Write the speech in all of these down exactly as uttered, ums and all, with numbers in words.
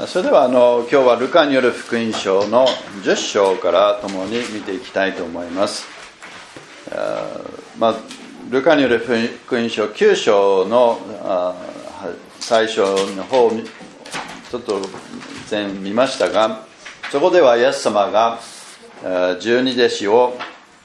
それではあの今日はルカによる福音書のじゅっ章から共に見ていきたいと思います。あ、まあ、ルカによる福音書きゅう章のあ最初の方ちょっと前見ましたが、そこではイエス様が十二弟子を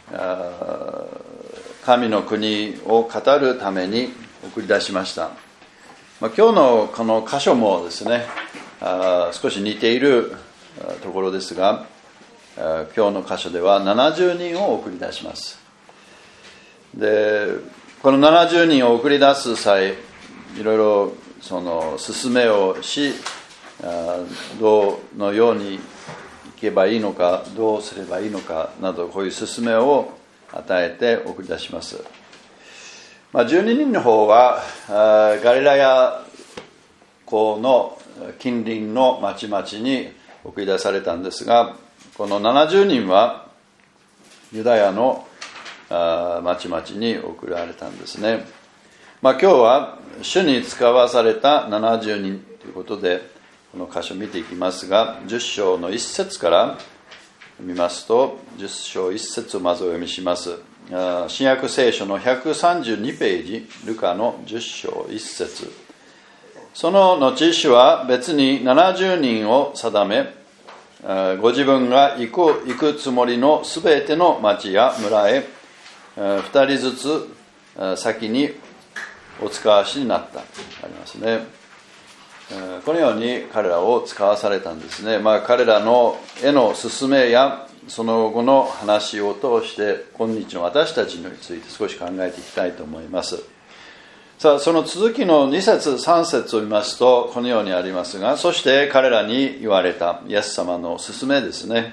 神の国を語るために送り出しました。まあ、今日のこの箇所もですね、あ少し似ているところですが、今日の箇所ではななじゅうにんを送り出します。で、このななじゅうにんを送り出す際、いろいろその勧めをし、どのように行けばいいのか、どうすればいいのかなど、こういう勧めを与えて送り出します。まあ、じゅうににんの方はガリラヤ湖の近隣の町々に送り出されたんですが、このななじゅうにんはユダヤの町々に送られたんですね。まあ、今日は主に使わされたななじゅうにんということで、この箇所を見ていきますが、じゅっ章のいっ節から見ますと、じゅっ章いっ節をまずお読みします。新約聖書のひゃくさんじゅうにページ、ルカのじゅっ章いっ節。その後、主は別にななじゅうにんを定め、ご自分が行く、行くつもりのすべての町や村へふたりずつ先にお使わしになった。ありますね。このように彼らを使わされたんですね。まあ、彼らのへの勧めやその後の話を通して今日の私たちについて少し考えていきたいと思います。さあ、その続きのに節さん節を見ますとこのようにありますが、そして彼らに言われた、イエス様の勧めですね。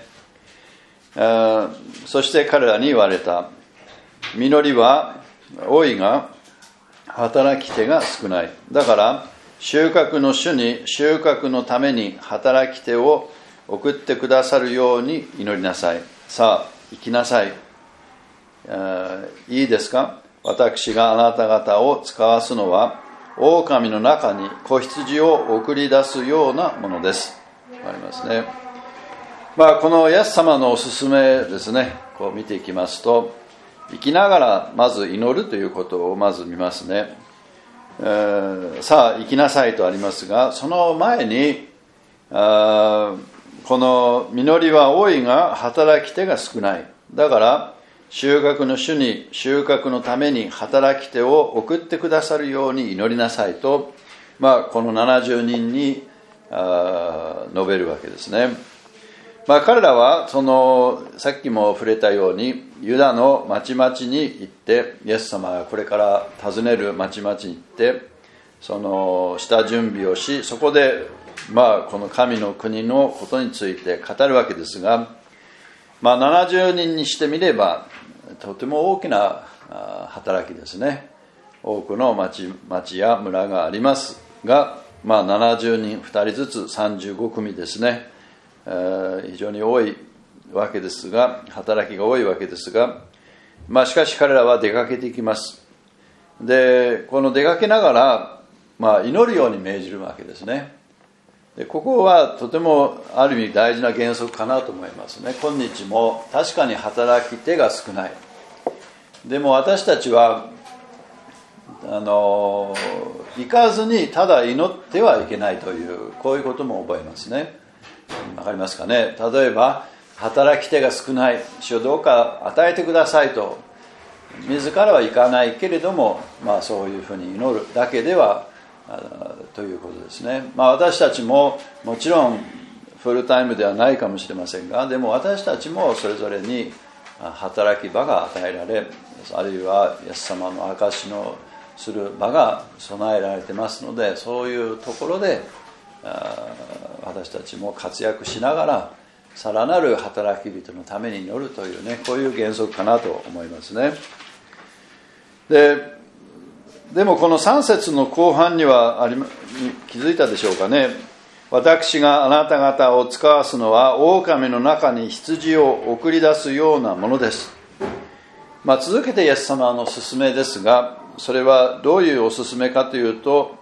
そして彼らに言われた、実りは多いが働き手が少ない。だから収穫の主に収穫のために働き手を送ってくださるように祈りなさい。さあ行きなさい。いいですか。私があなた方を使わすのは狼の中に子羊を送り出すようなものです。ありますね。まあ、このイエス様のおすすめですね、こう見ていきますと、生きながらまず祈るということをまず見ますね。えー、さあ行きなさいとありますが、その前にあこの実りは多いが働き手が少ない。だから収穫の主に収穫のために働き手を送ってくださるように祈りなさいと、まあ、このななじゅうにんにあ述べるわけですね。まあ、彼らはそのさっきも触れたようにユダの町々に行って、イエス様がこれから訪ねる町々に行ってその下準備をし、そこでまあこの神の国のことについて語るわけですが、まあ、ななじゅうにんにしてみればとても大きな働きですね。多くの 町, 町や村がありますが、まあ、ななじゅうにんふたりずつさんじゅうご組ですね。非常に多いわけですが、働きが多いわけですが、まあ、しかし彼らは出かけていきます。で、この出かけながら、まあ、祈るように命じるわけですね。で、ここはとてもある意味大事な原則かなと思いますね。今日も確かに働き手が少ない。でも私たちはあの行かずにただ祈ってはいけないという、こういうことも覚えますね。わかりますかね。例えば働き手が少ない、主をどうか与えてくださいと自らは行かないけれども、まあ、そういうふうに祈るだけではということですね。まあ、私たちももちろんフルタイムではないかもしれませんが、でも私たちもそれぞれに働き場が与えられ、あるいはイエス様の証しのする場が備えられてますので、そういうところで私たちも活躍しながらさらなる働き人のために祈るというね、こういう原則かなと思いますね。で、でもこのさん節の後半にはあり気づいたでしょうかね。私があなた方を使わすのは狼の中に羊を送り出すようなものです。まあ、続けてイエス様の勧めですが、それはどういうお勧めかというと、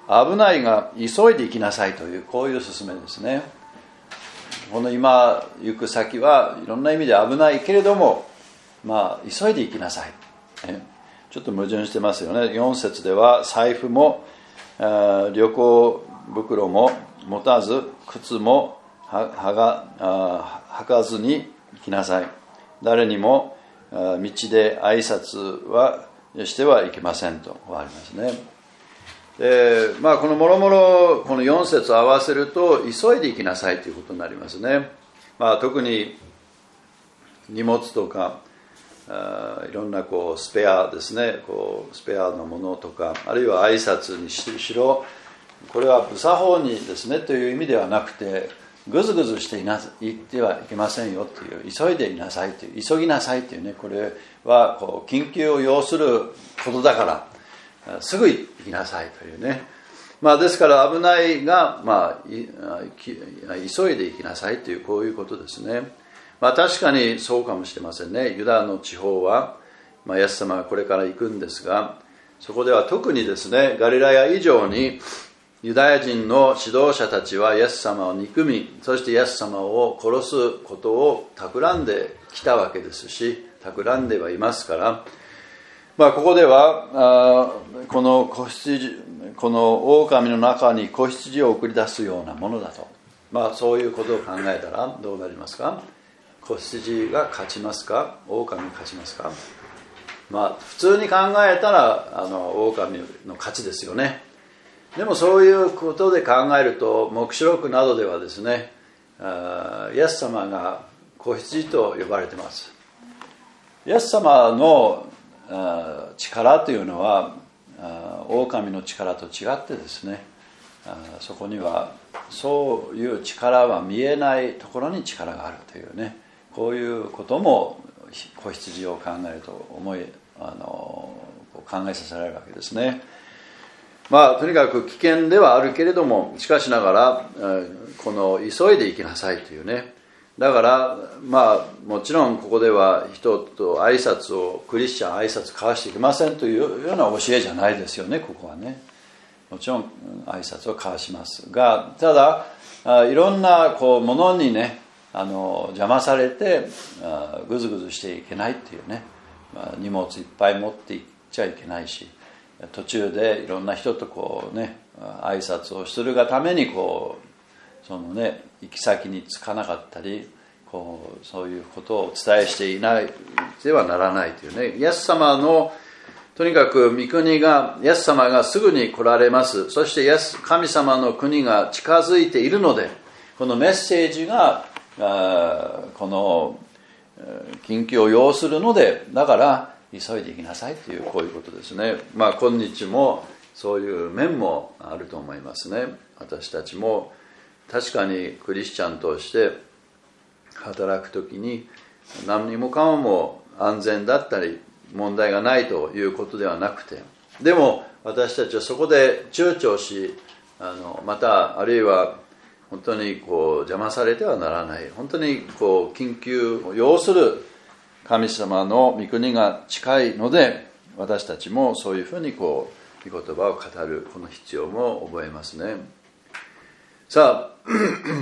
危ないが急いで行きなさいという、こういう勧めですね。この今行く先はいろんな意味で危ないけれども、まあ急いで行きなさい。ちょっと矛盾してますよね。よん節では財布も旅行袋も持たず、靴もはが履かずに行きなさい。誰にも道で挨拶はしてはいけませんとありますね。で、まあ、このもろもろこのよん節を合わせると急いで行きなさいということになりますね。まあ、特に荷物とかあいろんなこうスペアですね、こうスペアのものとか、あるいは挨拶にしろ、これは無作法にですねという意味ではなくて、ぐずぐずしていな言ってはいけませんよという、急いでいなさいという、急ぎなさいというね、これはこう緊急を要することだからすぐ行きなさいというね。まあ、ですから危ないが、まあ、急いで行きなさいという、こういうことですね。まあ、確かにそうかもしれませんね。ユダの地方は、まあ、イエス様がこれから行くんですが、そこでは特にですね、ガリラヤ以上にユダヤ人の指導者たちはイエス様を憎み、そしてイエス様を殺すことを企んできたわけですし、企んではいますから、まあ、ここではあこの子羊、この狼の中に子羊を送り出すようなものだと、まあ、そういうことを考えたらどうなりますか。子羊が勝ちますか、狼が勝ちますか。まあ、普通に考えたらあの狼の勝ちですよね。でもそういうことで考えると、黙示録などではですね、イエス様が子羊と呼ばれています。イエス様の力というのは狼の力と違ってですね、そこにはそういう力は見えないところに力があるというね、こういうことも子羊を考えると思いあの考えさせられるわけですね。まあ、とにかく危険ではあるけれども、しかしながらこの急いで行きなさいというね。だからまあもちろんここでは人と挨拶をクリスチャン挨拶交わしていけませんというような教えじゃないですよね。ここはね、もちろん挨拶を交わしますが、ただいろんなこうものにねあの邪魔されてぐずぐずしていけないっていうね、まあ、荷物いっぱい持っていっちゃいけないし、途中でいろんな人とこうね挨拶をするがためにこうそのね行き先に着かなかったり、こうそういうことをお伝えしていないではならないというね。イエス様のとにかく御国が、イエス様がすぐに来られます。そしてイエス神様の国が近づいているので、このメッセージがこの緊急を要するので、だから急いで行きなさいという、こういうことですね。まあ今日もそういう面もあると思いますね。私たちも確かにクリスチャンとして働くときに何にもかも安全だったり問題がないということではなくて、でも私たちはそこで躊躇し、あのまたあるいは本当にこう邪魔されてはならない、本当にこう緊急を要する神様の御国が近いので、私たちもそういうふうにこう御言葉を語るこの必要も覚えますね。さあ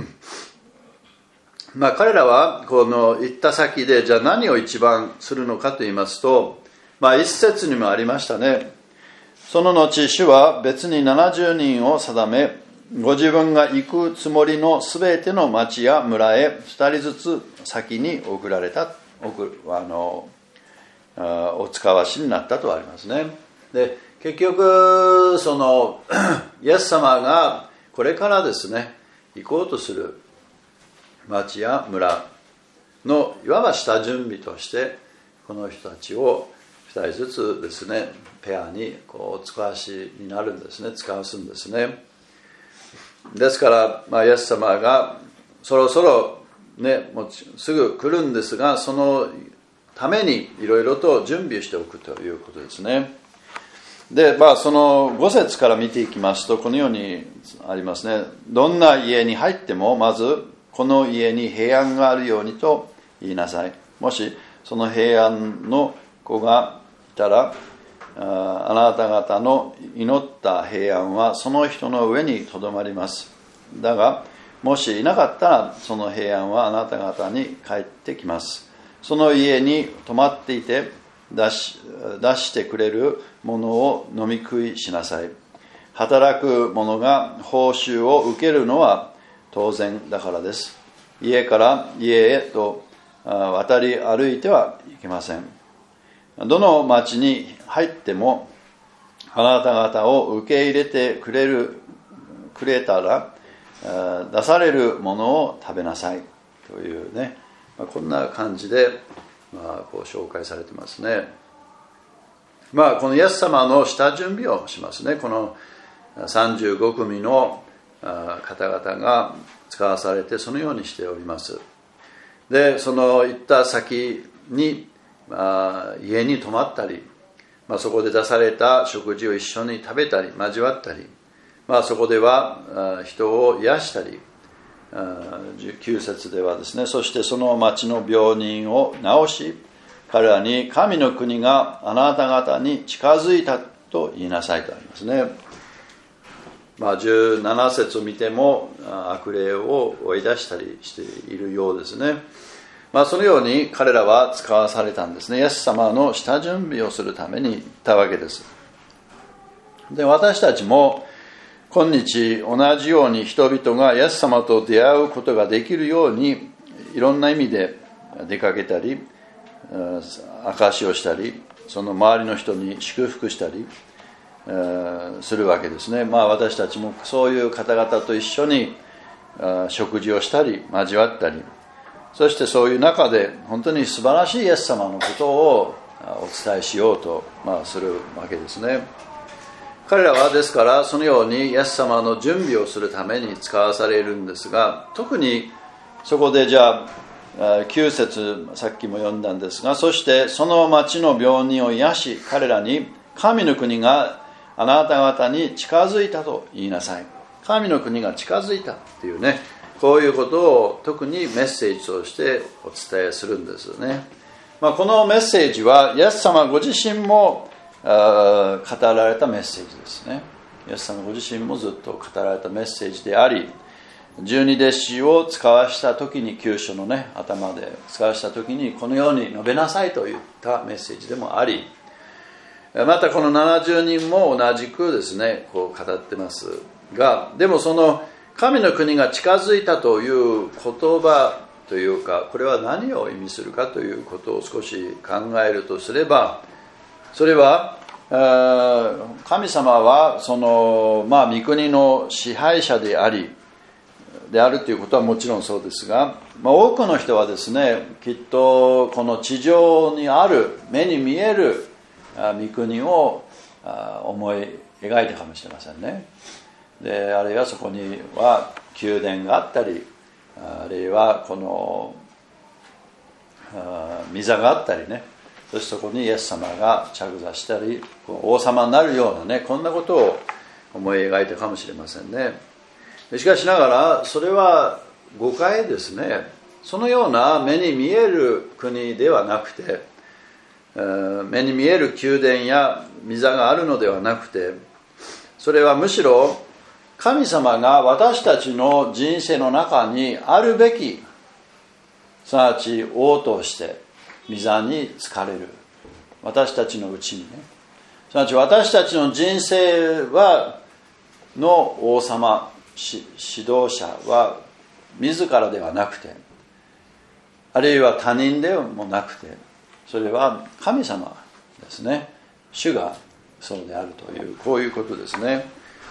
まあ彼らはこの行った先でじゃあ何を一番するのかと言いますと、まあ一節にもありましたね。その後主は別にななじゅうにんを定め、ご自分が行くつもりのすべての町や村へふたりずつ先に送られた、送あのお使わしになったとありますね。で結局そのイエス様がこれからですね行こうとする町や村のいわば下準備として、この人たちをふたりずつですねペアにこうお使わしになるんですね、使わすんですね。ですから、まあ、イエス様がそろそろねもうすぐ来るんですが、そのためにいろいろと準備しておくということですね。で、まあ、そのご節から見ていきますとこのようにありますね。どんな家に入ってもまずこの家に平安があるようにと言いなさい。もしその平安の子がいたらあなた方の祈った平安はその人の上にとどまります。だがもしいなかったらその平安はあなた方に返ってきます。その家に泊まっていて出し、出してくれるものを飲み食いしなさい。働く者が報酬を受けるのは当然だからです。家から家へと渡り歩いてはいけません。どの町に入ってもあなた方を受け入れてくれるくれたら出されるものを食べなさいというね、こんな感じで、まあ、こう紹介されてますね。まあこのイエス様の下準備をしますね。このさんじゅうご組の方々が使わされてそのようにしております。でその行った先に、まあ、家に泊まったり、まあ、そこで出された食事を一緒に食べたり交わったり、まあ、そこでは人を癒したり、じゅうきゅう節ではですね、そしてその町の病人を治し、彼らに神の国があなた方に近づいたと言いなさいとありますね。まあ、じゅうなな節を見ても悪霊を追い出したりしているようですね。まあ、そのように彼らは使わされたんですね。イエス様の下準備をするために行ったわけです。で、私たちも今日同じように人々がイエス様と出会うことができるようにいろんな意味で出かけたり証しをしたり、その周りの人に祝福したりするわけですね。まあ私たちもそういう方々と一緒に食事をしたり交わったり、そしてそういう中で本当に素晴らしいイエス様のことをお伝えしようと、まあ、するわけですね。彼らはですからそのようにイエス様の準備をするために使わされるんですが、特にそこでじゃあきゅう節さっきも読んだんですが、そしてその町の病人を癒し、彼らに神の国があなた方に近づいたと言いなさい。神の国が近づいたっていうね、こういうことを特にメッセージとしてお伝えするんですね。まあ、このメッセージはイエス様ご自身も語られたメッセージですね。イエス様ご自身もずっと語られたメッセージであり、十二弟子を使わした時に、旧書のね頭で使わした時にこのように述べなさいと言ったメッセージでもあり、またこのななじゅうにんも同じくですねこう語ってますが、でもその神の国が近づいたという言葉というか、これは何を意味するかということを少し考えるとすれば、それは神様はその、まあ、御国の支配者でありであるということはもちろんそうですが、まあ、多くの人はですねきっとこの地上にある目に見える御国を思い描いたかもしれませんね。であるいはそこには宮殿があったり、あるいはこの御座があったりね、そしてそこにイエス様が着座したり王様になるようなね、こんなことを思い描いたかもしれませんね。しかしながらそれは誤解ですね。そのような目に見える国ではなくて、目に見える宮殿や御座があるのではなくて、それはむしろ神様が私たちの人生の中にあるべき、すなわち王として御座に就かれる私たちのうちにね、すなわち私たちの人生はの王様、指導者は自らではなくて、あるいは他人でもなくて、それは神様ですね。主がそうであるという、こういうことですね。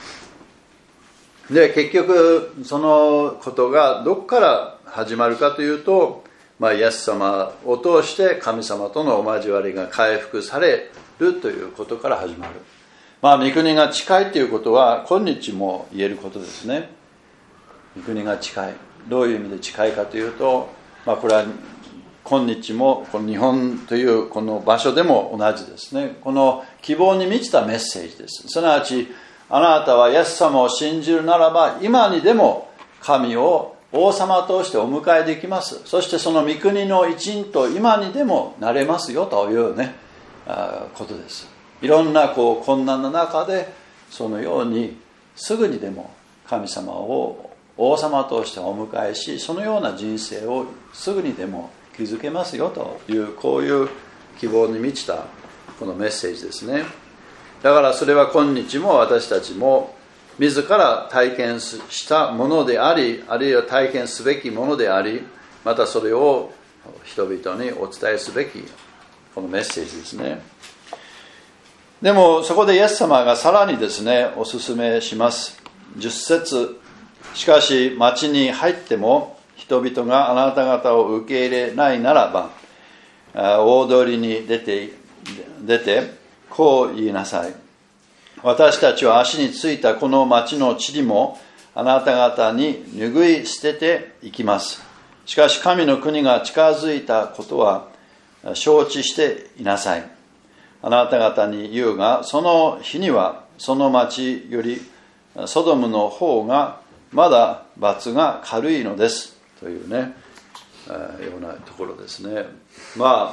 で結局そのことがどこから始まるかというと、まあ、イエス様を通して神様とのお交わりが回復されるということから始まる。まあ御国が近いということは今日も言えることですね。御国が近い、どういう意味で近いかというと、まあ、これは今日もこの日本というこの場所でも同じですね。この希望に満ちたメッセージです。すなわちあなたはイエス様を信じるならば今にでも神を王様としてお迎えできます。そしてその御国の一員と今にでもなれますよというねことです。 いろんなこう困難な中でそのようにすぐにでも神様を王様としてお迎えし、そのような人生をすぐにでも築けますよという、こういう希望に満ちたこのメッセージですね。だからそれは今日も私たちも自ら体験したものであり、あるいは体験すべきものであり、またそれを人々にお伝えすべきこのメッセージですね。でもそこでイエス様がさらにですね、お勧めします。じゅっ節、しかし町に入っても人々があなた方を受け入れないならば、大通りに出て、出てこう言いなさい。私たちは足についたこの町の塵もあなた方に拭い捨てていきます。しかし神の国が近づいたことは承知していなさい。あなた方に言うが、その日にはその町よりソドムの方がまだ罰が軽いのですというね、ようなところですね。まあ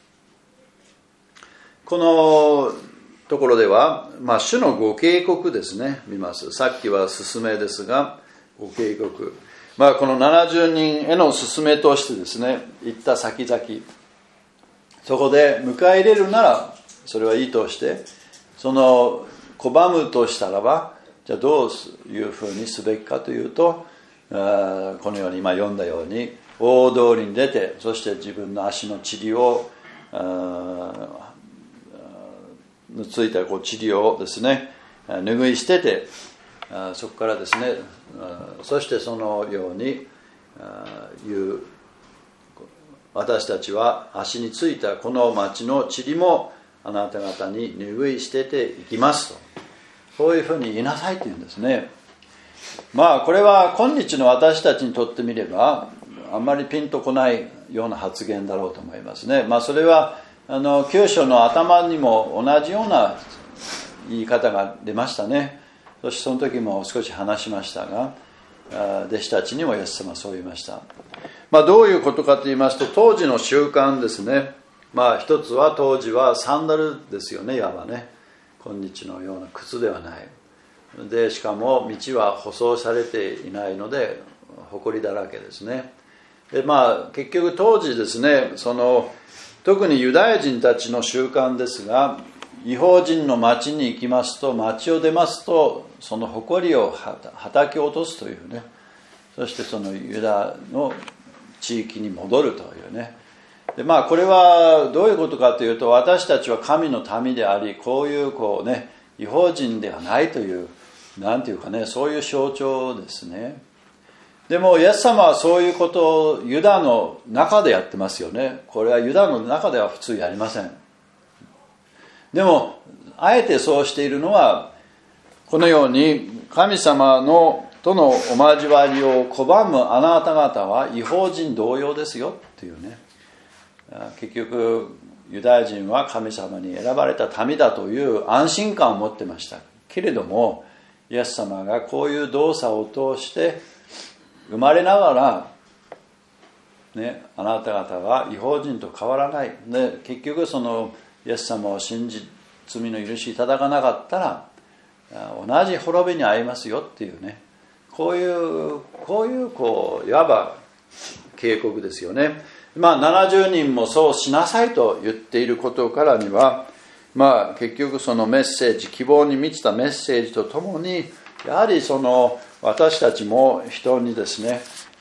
このところでは、まあ、主のご警告ですね、見ます。さっきは勧めですが、ご警告。まあ、このななじゅうにんへの勧めとしてですね、行った先々、そこで迎え入れるなら、それはいいとして、その拒むとしたらば、じゃあどういうふうにすべきかというと、このように今読んだように、大通りに出て、そして自分の足の塵を、ついたこう塵をですね拭い捨てて、そこからですね、そしてそのように言う、私たちは足についたこの町の塵もあなた方に拭い捨てていきますと、そういうふうに言いなさいというんですね。まあこれは今日の私たちにとってみればあんまりピンとこないような発言だろうと思いますね。まあそれはあのきゅう章の頭にも同じような言い方が出ましたね。そしてその時も少し話しましたが、弟子たちにもイエス様はそう言いました。まあどういうことかと言いますと、当時の習慣ですね。まあ一つは当時はサンダルですよね、いわばね。今日のような靴ではない。でしかも道は舗装されていないので埃だらけですね。でまあ結局当時ですね、その特にユダヤ人たちの習慣ですが、異邦人の町に行きますと、町を出ますとその埃をはたき落とすというね、そしてそのユダの地域に戻るというね。でまあこれはどういうことかというと、私たちは神の民であり、こういうこうね異邦人ではないという、なんていうかね、そういう象徴ですね。でもイエス様はそういうことをユダの中でやってますよね。これはユダの中では普通やりません。でもあえてそうしているのは、このように神様のとのお交わりを拒むあなた方は異邦人同様ですよっていうね。結局ユダヤ人は神様に選ばれた民だという安心感を持ってましたけれども、イエス様がこういう動作を通して生まれながら、ね、あなた方は異邦人と変わらない。で結局そのイエス様を信じ罪の許しいただかなかったら同じ滅びに遭いますよっていうね、こういうこういうこういわば警告ですよね。まあななじゅうにんもそうしなさいと言っていることからには、まあ結局そのメッセージ、希望に満ちたメッセージとともに、やはりその私たちも人にですね、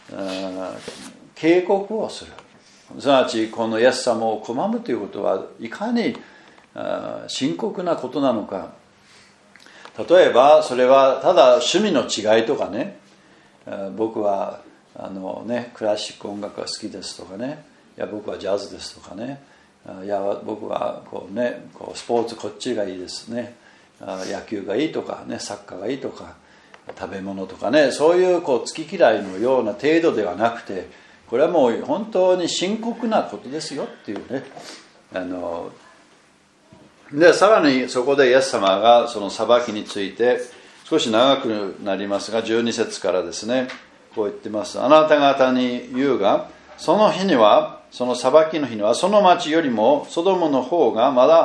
警告をする。すなわちこのイエス様を拒むということはいかに深刻なことなのか。例えばそれはただ趣味の違いとかね、僕はあのねクラシック音楽が好きですとかね、いや僕はジャズですとかね、いや僕はこうねこうスポーツこっちがいいですね、野球がいいとかね、サッカーがいいとか食べ物とかね、そういうこう好き嫌いのような程度ではなくて、これはもう本当に深刻なことですよっていうね。あのでさらにそこでイエス様がその裁きについて少し長くなりますが、じゅうに節からですねこう言ってます。あなた方に言うが、その日には、その裁きの日には、その町よりもソドムの方がまだ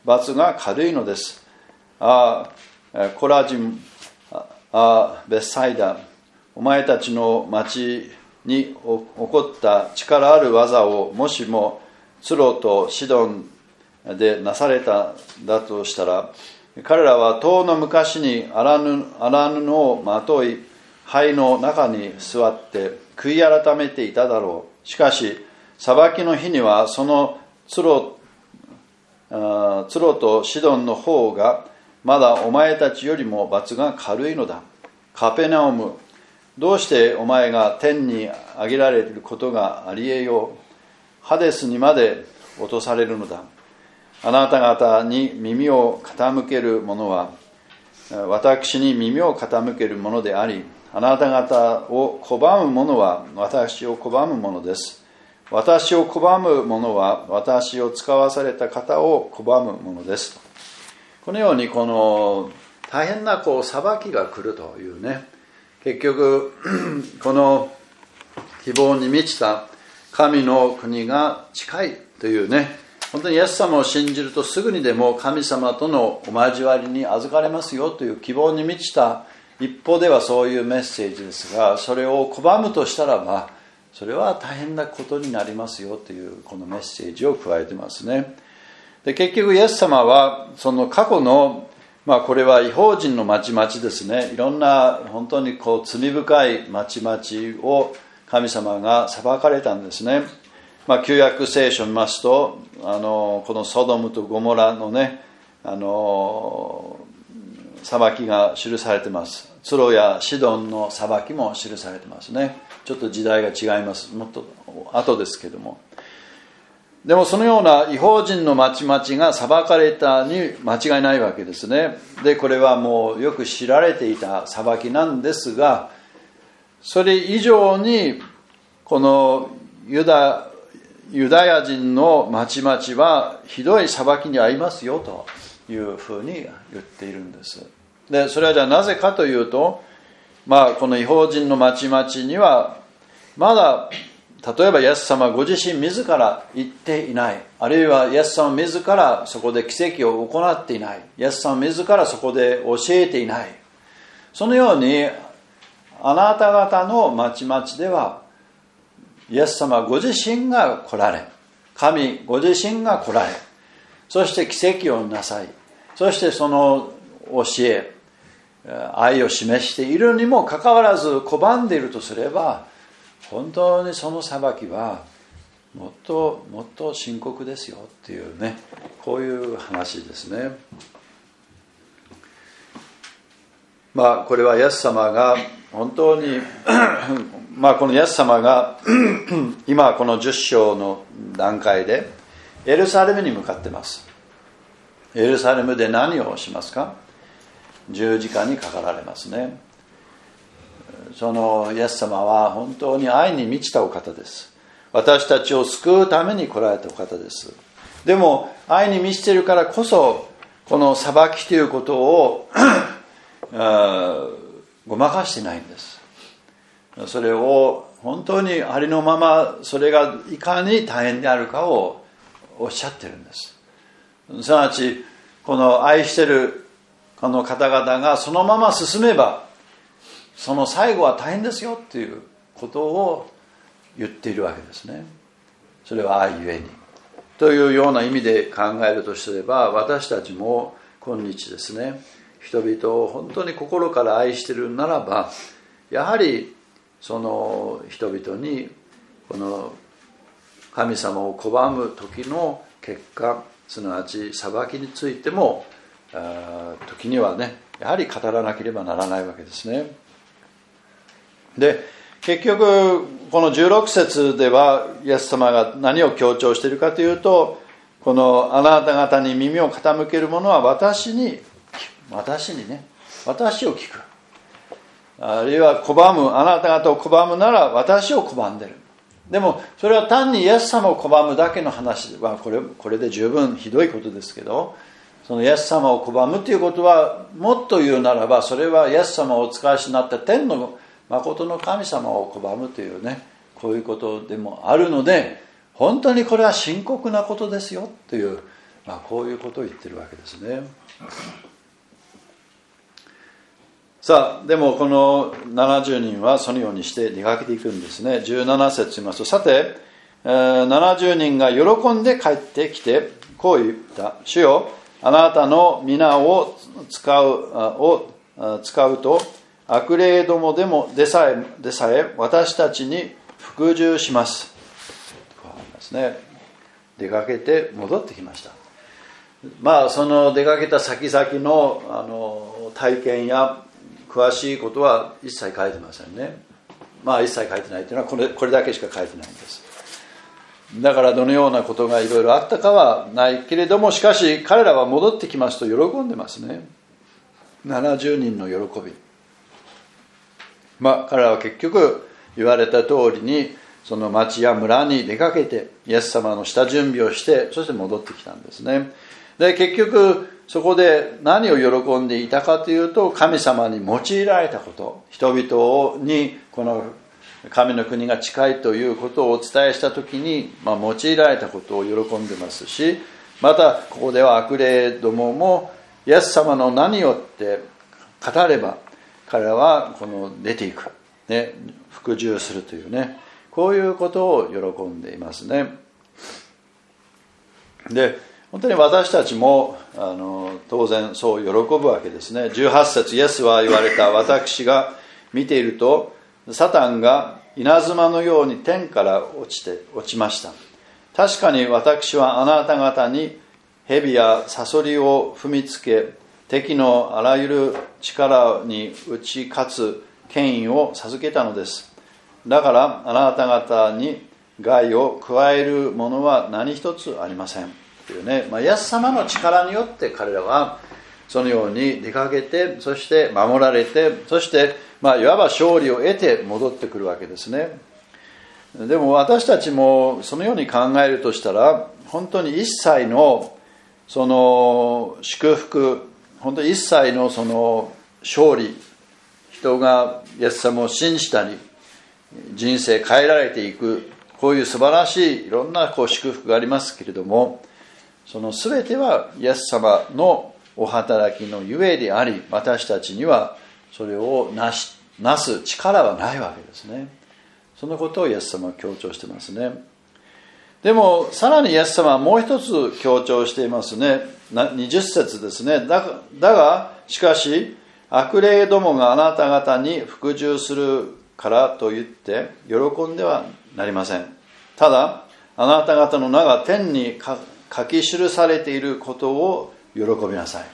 罰が軽いのです。ああ、コラジン、ああ、ベサイダ、お前たちの町に起こった力ある技をもしもツロとシドンでなされただとしたら、彼らは遠の昔に荒布をまとい灰の中に座って悔い改めていただろう。しかし裁きの日にはそのツロ、ツロとシドンの方がまだお前たちよりも罰が軽いのだ。カペナウム、どうしてお前が天に上げられることがありえよう。ハデスにまで落とされるのだ。あなた方に耳を傾ける者は私に耳を傾ける者であり、あなた方を拒む者は私を拒む者です。私を拒む者は私を使わされた方を拒む者です。このようにこの大変なこう裁きが来るというね、結局この希望に満ちた神の国が近いというね、本当にイエス様を信じるとすぐにでも神様とのお交わりに預かれますよという希望に満ちた一方ではそういうメッセージですが、それを拒むとしたらばそれは大変なことになりますよというこのメッセージを加えてますね。で、結局イエス様はその過去の、まあこれは異邦人の町々ですね、いろんな本当にこう罪深い町々を神様が裁かれたんですね。まあ、旧約聖書を見ますと、あのこのソドムとゴモラのね、あの裁きが記されてます。ツロやシドンの裁きも記されてますね。ちょっと時代が違います。もっと後ですけども。でもそのような異邦人の町々が裁かれたに間違いないわけですね。で、これはもうよく知られていた裁きなんですが、それ以上にこのユダユダヤ人の町々はひどい裁きに遭いますよというふうに言っているんです。で、それはじゃあなぜかというと、まあこの異邦人の町々にはまだ例えばイエス様ご自身自ら行っていない、あるいはイエス様自らそこで奇跡を行っていない、イエス様自らそこで教えていない、そのようにあなた方の町々ではイエス様ご自身が来られ、神ご自身が来られ、そして奇跡をなさい、そしてその教え、愛を示しているにもかかわらず拒んでいるとすれば、本当にその裁きはもっともっと深刻ですよっていうね、こういう話ですね。まあこれはイエス様が本当にまあこのイエス様が今このじゅっ章の段階でエルサレムに向かってます。エルサレムで何をしますか？十字架にかかられますね。そのイエス様は本当に愛に満ちたお方です。私たちを救うために来られたお方です。でも愛に満ちているからこそこの裁きということをごまかしてないんです。それを本当にありのまま、それがいかに大変であるかをおっしゃってるんです。すなわちこの愛しているこの方々がそのまま進めばその最後は大変ですよっていうことを言っているわけですね。それは愛ゆえにというような意味で考えるとすれば、私たちも今日ですね、人々を本当に心から愛しているならば、やはりその人々にこの神様を拒む時の結果、すなわち裁きについても時にはね、やはり語らなければならないわけですね。で、結局このじゅうろく節ではイエス様が何を強調しているかというと、このあなた方に耳を傾ける者は私に私にね私を聞く、あるいは拒む、あなた方を拒むなら私を拒んでる。でもそれは単にイエス様を拒むだけの話はこれ、これで十分ひどいことですけど、そのイエス様を拒むということは、もっと言うならばそれはイエス様をお使わしになった天の誠の神様を拒むというね、こういうことでもあるので、本当にこれは深刻なことですよという、 まあ、こういうことを言ってるわけですね。さあ、でもこのななじゅうにんはそのようにして出かけていくんですね。じゅうなな節言いますと、さて、えー、ななじゅうにんが喜んで帰ってきてこう言った。主よ、あなたの皆を使うを使うと悪霊どもでもでさえでさえ私たちに服従します。こうありますね。出かけて戻ってきました。まあその出かけた先々のあの体験や詳しいことは一切書いてませんね。まあ一切書いてないというのはこれ、これだけしか書いてないんです。だからどのようなことがいろいろあったかはないけれども、しかし彼らは戻ってきますと喜んでますね。ななじゅうにんの喜び。まあ彼らは結局言われた通りにその町や村に出かけてイエス様の下準備をして、そして戻ってきたんですね。で結局そこで何を喜んでいたかというと、神様に用いられたこと、人々にこの神の国が近いということをお伝えしたときに、まあ、用いられたことを喜んでますし、またここでは悪霊どももイエス様の名によって語れば彼らはこの出ていく、ね、服従するというね、こういうことを喜んでいますね。で本当に私たちもあの当然そう喜ぶわけですね。じゅうはち節、イエスは言われた。私が見ているとサタンが稲妻のように天から落ちて落ちました。確かに私はあなた方に蛇やサソリを踏みつけ、敵のあらゆる力に打ち勝つ権威を授けたのです。だからあなた方に害を加えるものは何一つありませんというね、まあ、イエス様の力によって彼らはそのように出かけて、そして守られて、そして、まあ、いわば勝利を得て戻ってくるわけですね。でも私たちもそのように考えるとしたら、本当に一切のその祝福、本当に一切のその勝利、人がイエス様を信じたり人生変えられていく、こういう素晴らしいいろんなこう祝福がありますけれども、その全てはイエス様のお働きのゆえであり、私たちにはそれをなしなす力はないわけですね。そのことをイエス様は強調してますね。でもさらにイエス様はもう一つ強調していますね。にじゅっ節ですね。だが、だがしかし悪霊どもがあなた方に服従するからと言って喜んではなりません。ただあなた方の名が天に書き記されていることを喜びなさい。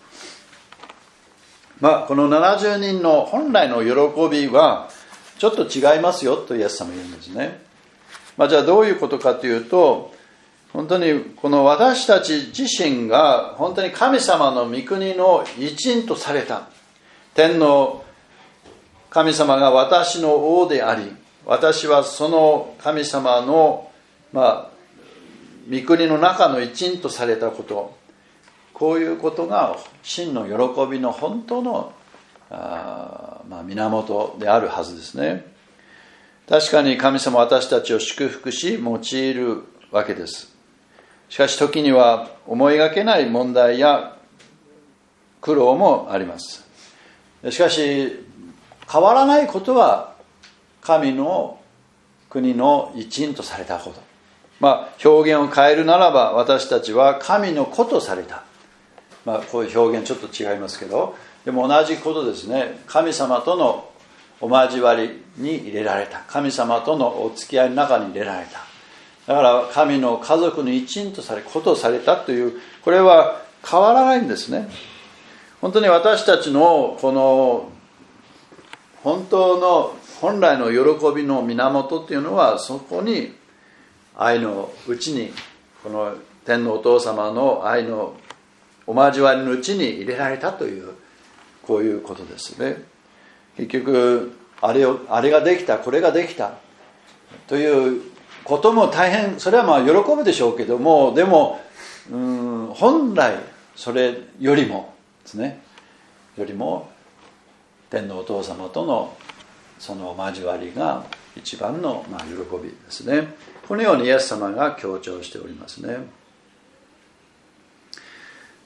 まあこのななじゅうにんの本来の喜びはちょっと違いますよとイエス様言うんですね。まあじゃあどういうことかというと、本当にこの私たち自身が本当に神様の御国の一員とされた、天の神様が私の王であり、私はその神様のまあ御国の中の一員とされたこと、こういうことが真の喜びの本当のあ、まあ、源であるはずですね。確かに神様は私たちを祝福し用いるわけです。しかし時には思いがけない問題や苦労もあります。しかし変わらないことは神の国の一員とされたこと。まあ表現を変えるならば、私たちは神の子とされた。まあこういう表現ちょっと違いますけど、でも同じことですね。神様とのお交わりに入れられた。神様とのお付き合いの中に入れられた。だから神の家族の一員とされ、子とされたという、これは変わらないんですね。本当に私たちのこの本当の本来の喜びの源っていうのは、そこに愛のうちに、この天のお父様の愛のお交わりのうちに入れられたという、こういうことですね。結局あれをあれができた、これができたということも大変、それはまあ喜ぶでしょうけども、でもうーん本来それよりもですね、よりも天のお父様とのその交わりが一番のまあ喜びですね。このようにイエス様が強調しておりますね。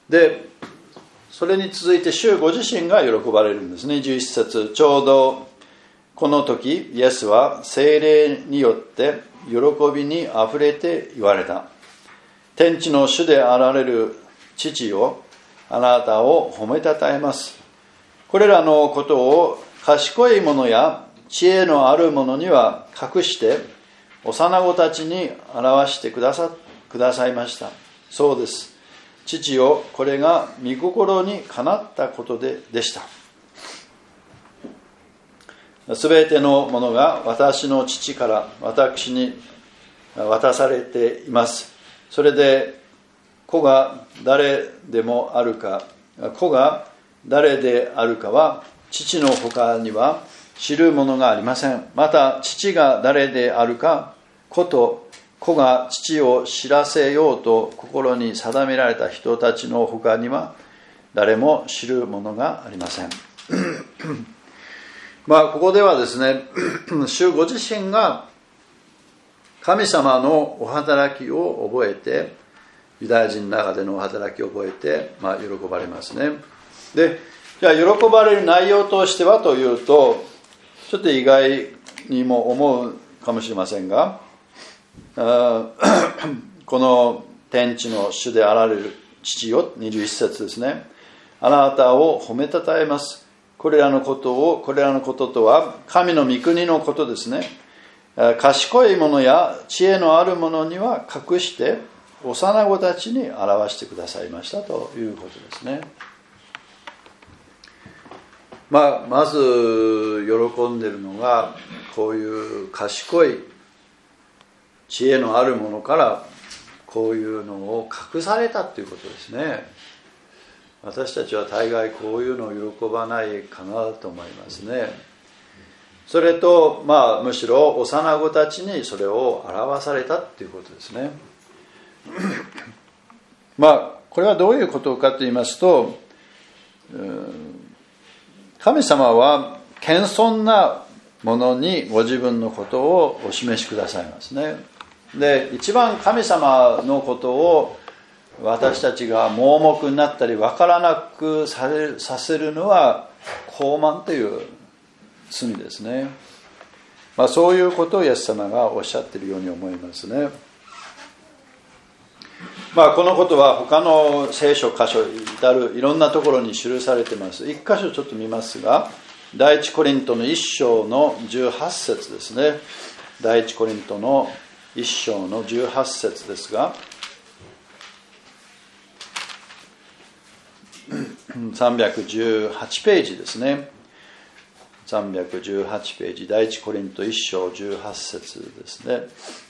でそれに続いて主ご自身が喜ばれるんですね。じゅういち節、ちょうどこの時イエスは聖霊によって喜びにあふれて言われた。天地の主であられる父よ、あなたを褒めたたえます。これらのことを賢い者や知恵のある者には隠して幼子たちに表してくださ、くださいました。そうです。父よ、これが御心にかなったことででした。すべてのものが私の父から私に渡されています。それで子が誰でもあるか、子が誰であるかは父の他には知るものがありません。また父が誰であるか、子と子が父を知らせようと心に定められた人たちの他には誰も知るものがありません。まあここではですね、主ご自身が神様のお働きを覚えて、ユダヤ人の中でのお働きを覚えて、まあ、喜ばれますね。で、じゃあ喜ばれる内容としてはというと、ちょっと意外にも思うかもしれませんが、あこの天地の主であられる父よ、にじゅういち節ですね。あなたを褒めたたえます。これらのことを、これらのこととは神の御国のことですね。賢い者や知恵のある者には隠して幼子たちに表してくださいましたということですね。まあ、まず喜んでいるのがこういう賢い知恵のある者からこういうのを隠されたということですね。私たちは大概こういうのを喜ばないかなと思いますね。それと、まあ、むしろ幼子たちにそれを表されたということですね。まあこれはどういうことかと言いますと、神様は謙遜なものにご自分のことをお示しくださいますね。で、一番神様のことを私たちが盲目になったり分からなくされさせるのは傲慢という罪ですね。まあ、そういうことをイエス様がおっしゃっているように思いますね。まあ、このことは他の聖書箇所至るいろんなところに記されています。一箇所ちょっと見ますが、第一コリントの一章のじゅうはち節ですね。第一コリントの一章のじゅうはち節ですが、さんびゃくじゅうはちページですね。さんびゃくじゅうはちページ、第一コリント一章じゅうはち節ですね。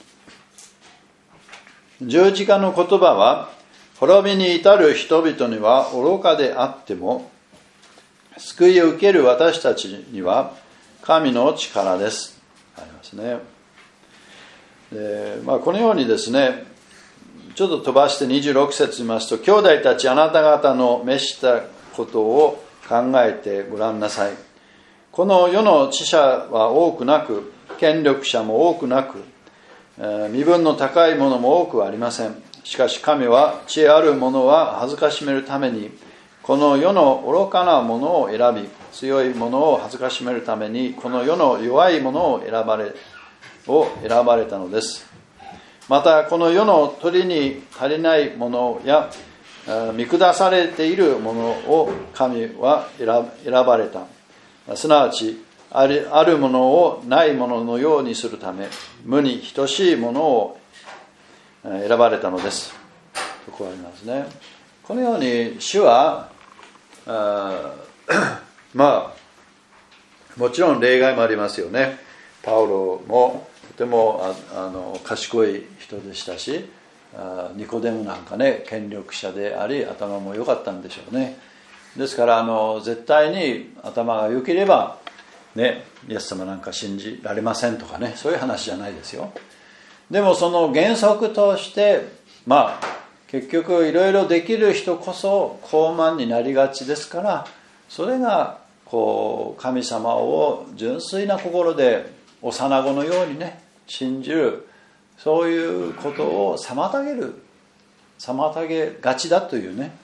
十字架の言葉は滅びに至る人々には愚かであっても、救いを受ける私たちには神の力です。ありますね。で、まあ、このようにですね、ちょっと飛ばしてにじゅうろく節見ますと、兄弟たちあなた方の召したことを考えてごらんなさい。この世の知者は多くなく、権力者も多くなく、身分の高いものも多くありません。しかし神は知恵ある者は恥ずかしめるために、この世の愚かなものを選び、強いものを恥ずかしめるために、この世の弱いものを選ばれ、を選ばれたのです。またこの世の鳥に足りないものや見下されているものを神は選ばれた。すなわちある、あるものをないもののようにするため、無に等しいものを選ばれたのです。とこうありますね。このように主はあまあもちろん例外もありますよね。パウロもとてもああの賢い人でしたし、あニコデムなんかね、権力者であり頭も良かったんでしょうね。ですからあの絶対に頭が良ければね、イエス様なんか信じられませんとかね、そういう話じゃないですよ。でもその原則としてまあ結局いろいろできる人こそ傲慢になりがちですから、それがこう神様を純粋な心で幼子のようにね信じる、そういうことを妨げる妨げがちだというね、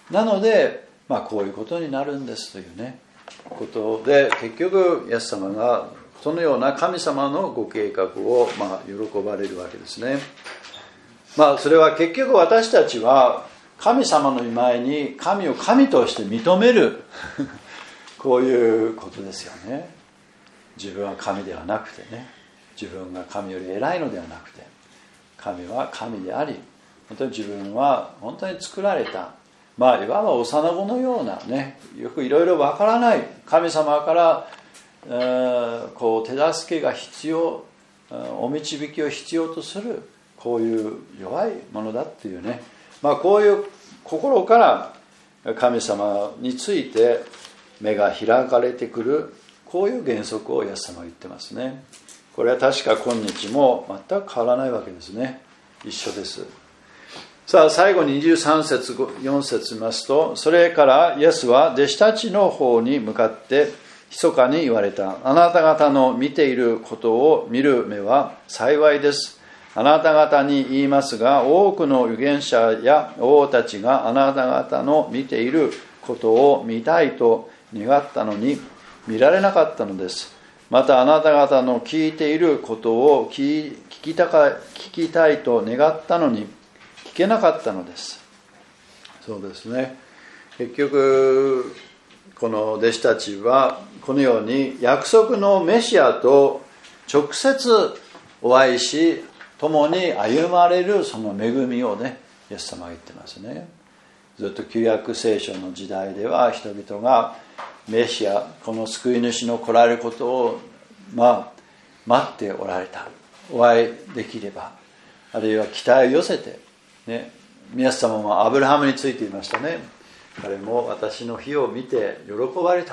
なので、まあ、こういうことになるんですというねことで、結局イエス様がそのような神様のご計画をまあ喜ばれるわけですね。まあそれは結局私たちは神様の前に神を神として認めるこういうことですよね。自分は神ではなくてね、自分が神より偉いのではなくて、神は神であり、本当に自分は本当に作られた、まあいわば幼子のようなね、よくいろいろわからない神様から、えー、こう手助けが必要、お導きを必要とするこういう弱いものだっていうね、まあこういう心から神様について目が開かれてくる、こういう原則をイエス様は言ってますね。これは確か今日も全く変わらないわけですね。一緒です。さあ最後ににじゅうさん節よん節見ますと、それからイエスは弟子たちの方に向かって密かに言われた。あなた方の見ていることを見る目は幸いです。あなた方に言いますが、多くの預言者や王たちがあなた方の見ていることを見たいと願ったのに見られなかったのです。またあなた方の聞いていることを聞きたか、聞きたいと願ったのに聞けなかったのです。そうですね。結局この弟子たちはこのように約束のメシアと直接お会いし、共に歩まれるその恵みをね、イエス様が言ってますね。ずっと旧約聖書の時代では人々がメシア、この救い主の来られることをまあ待っておられた。お会いできれば、あるいは期待を寄せてね、イエス様もアブラハムについて言いましたね。彼も私の日を見て喜ばれた。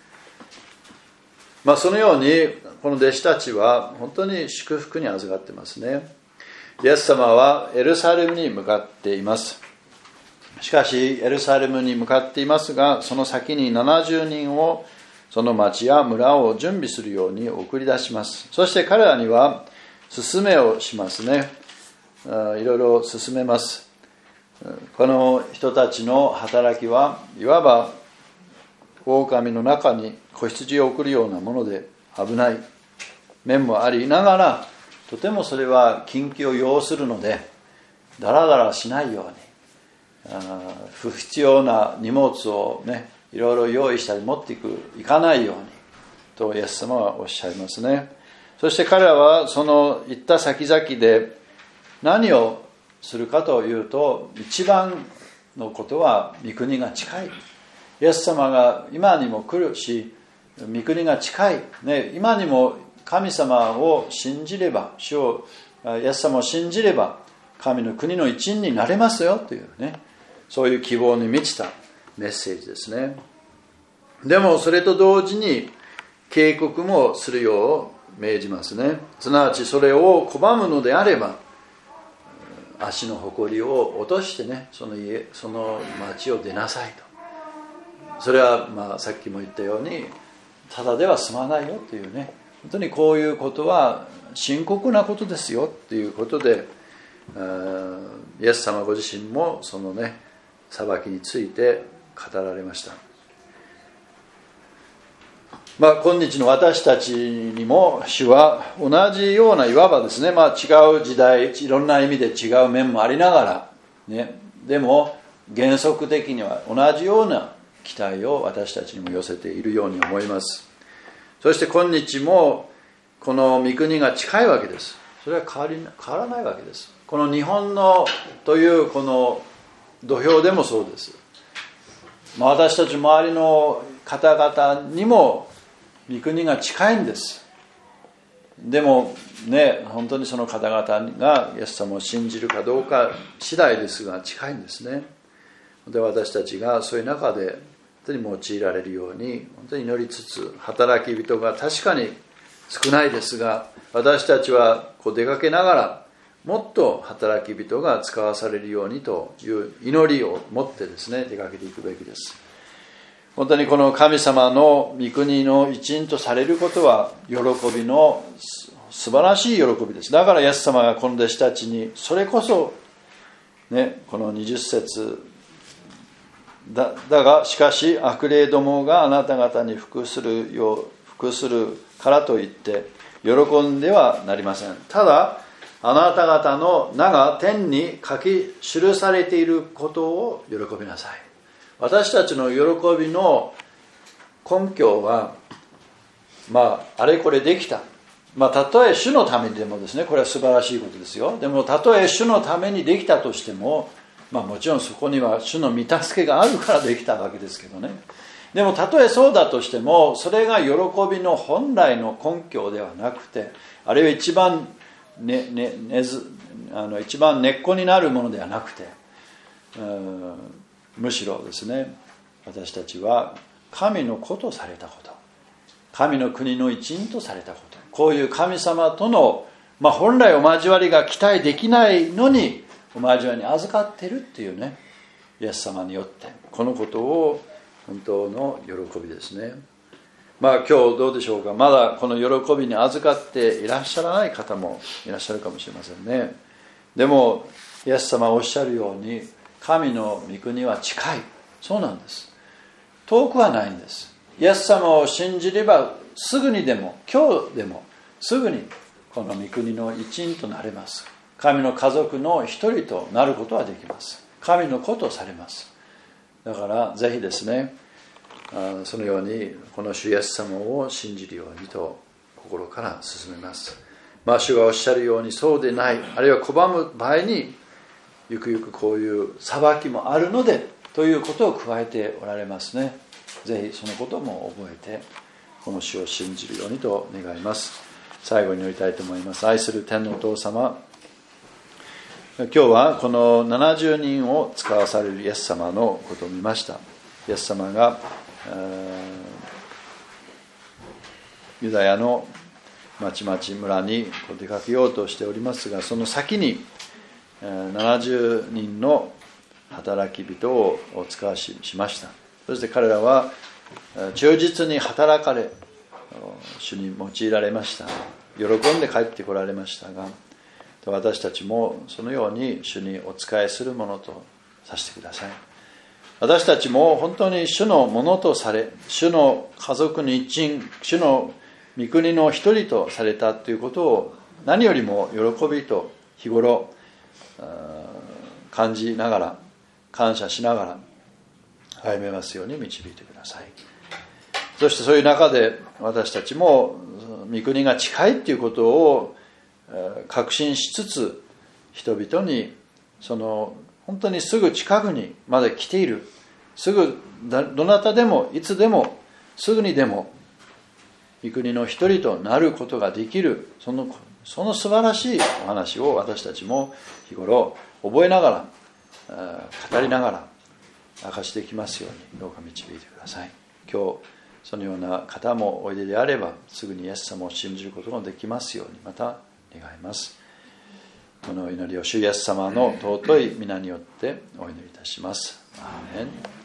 まあそのようにこの弟子たちは本当に祝福に預かってますね。イエス様はエルサレムに向かっています。しかしエルサレムに向かっていますが、その先にななじゅうにんをその町や村を準備するように送り出します。そして彼らには勧めをしますね。いろいろ勧めます。この人たちの働きはいわば狼の中に子羊を送るようなもので危ない面もありながら、とてもそれは緊急を要するのでだらだらしないように、不必要な荷物をねいろいろ用意したり持っていくいかないようにとイエス様はおっしゃいますね。そして彼らはその行った先々で何をするかというと、一番のことは御国が近い。イエス様が今にも来るし、御国が近い、ね、今にも神様を信じれば、主をイエス様を信じれば神の国の一員になれますよというね、そういう希望に満ちたメッセージですね。でもそれと同時に警告もするよう命じますね。すなわちそれを拒むのであれば足の誇りを落としてね、その家その町を出なさいと。それはまあさっきも言ったようにただでは済まないよというね、本当にこういうことは深刻なことですよっていうことで、イエス様ご自身もそのね裁きについて語られました。まあ今日の私たちにも主は同じようないわばですね、まあ違う時代いろんな意味で違う面もありながらね、でも原則的には同じような期待を私たちにも寄せているように思います。そして今日もこの御国が近いわけです。それは変わり変わらないわけです。この日本のというこの土俵でもそうです。まあ、私たち周りの方々にも御国が近いんです。でもね、本当にその方々がイエス様を信じるかどうか次第ですが近いんですね。で私たちがそういう中で本当に用いられるように本当に祈りつつ、働き人が確かに少ないですが、私たちはこう出かけながらもっと働き人が使わされるようにという祈りを持ってですね出かけていくべきです。本当にこの神様の御国の一員とされることは喜びの素晴らしい喜びです。だからイエス様がこの弟子たちにそれこそね、このにじゅっ節だ, だがしかし悪霊どもがあなた方に服するよう服するからといって喜んではなりません。ただあなた方の名が天に書き記されていることを喜びなさい。私たちの喜びの根拠は、まああれこれできた、まあたとえ主のためにでもですね、これは素晴らしいことですよ。でもたとえ主のためにできたとしても、まあもちろんそこには主の御助けがあるからできたわけですけどね。でもたとえそうだとしても、それが喜びの本来の根拠ではなくて、あるいは一番ねねねずあの一番根っこになるものではなくて、むしろですね、私たちは神の子とされたこと、神の国の一員とされたこと、こういう神様との、まあ、本来お交わりが期待できないのにお交わりに預かっているっていうね、イエス様によってこのことを本当の喜びですね。まあ今日どうでしょうか。まだこの喜びに預かっていらっしゃらない方もいらっしゃるかもしれませんね。でもイエス様おっしゃるように、神の御国は近い。そうなんです。遠くはないんです。イエス様を信じればすぐにでも、今日でもすぐにこの御国の一員となれます。神の家族の一人となることはできます。神の子とされます。だからぜひですね、そのようにこの主イエス様を信じるようにと心から進めます。まあ主がおっしゃるようにそうでない、あるいは拒む場合にゆくゆくこういう裁きもあるのでということを加えておられますね。ぜひそのことも覚えてこの主を信じるようにと願います。最後に祈りたいと思います。愛する天のお父様、今日はこのななじゅうにんを使わされるイエス様のことを見ました。イエス様がユダヤの町々村に出かけようとしておりますが、その先にななじゅうにんの働き人をお使わししました。そして彼らは忠実に働かれ、主に用いられました。喜んで帰ってこられましたが、私たちもそのように主にお仕えするものとさせてください。私たちも本当に主のものとされ、主の家族の一員、主の御国の一人とされたということを何よりも喜びと日頃感じながら、感謝しながら歩めますように導いてください。そしてそういう中で私たちも御国が近いということを確信しつつ、人々にその本当にすぐ近くにまで来ている、すぐどなたでもいつでもすぐにでも御国の一人となることができる、そのその素晴らしいお話を私たちも日頃覚えながら、語りながら明かしていきますようにどうか導いてください。今日そのような方もおいでであれば、すぐにイエス様を信じることができますようにまた願います。この祈りを主イエス様の尊い皆によってお祈りいたします。アーメン。